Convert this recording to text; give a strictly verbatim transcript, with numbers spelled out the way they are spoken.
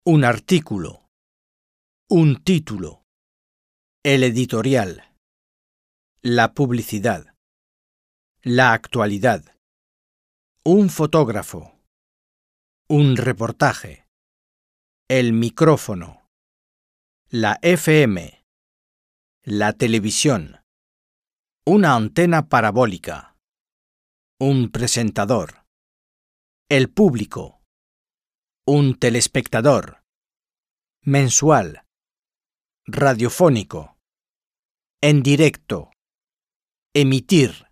Un artículo. Un título. El editorial. La publicidad. La actualidad. Un fotógrafo. Un reportaje. El micrófono. La F M. La televisión. Una antena parabólica. Un presentador. El público. Un telespectador. Mensual. Radiofónico. En directo. Emitir.